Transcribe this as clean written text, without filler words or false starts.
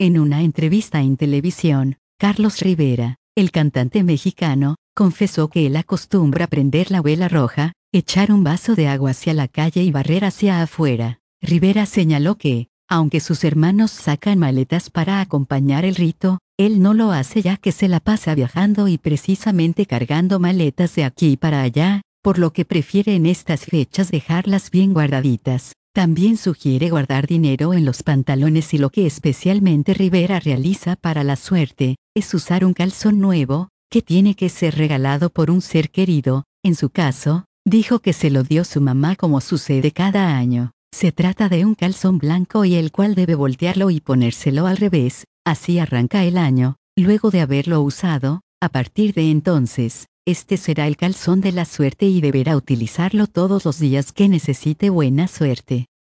En una entrevista en televisión, Carlos Rivera, el cantante mexicano, confesó que él acostumbra prender la vela roja, echar un vaso de agua hacia la calle y barrer hacia afuera. Rivera señaló que, aunque sus hermanos sacan maletas para acompañar el rito, él no lo hace ya que se la pasa viajando y precisamente cargando maletas de aquí para allá, por lo que prefiere en estas fechas dejarlas bien guardaditas. También sugiere guardar dinero en los pantalones y lo que especialmente Rivera realiza para la suerte, es usar un calzón nuevo, que tiene que ser regalado por un ser querido. En su caso, dijo que se lo dio su mamá como sucede cada año. Se trata de un calzón blanco y el cual debe voltearlo y ponérselo al revés, así arranca el año, luego de haberlo usado. A partir de entonces, este será el calzón de la suerte y deberá utilizarlo todos los días que necesite buena suerte.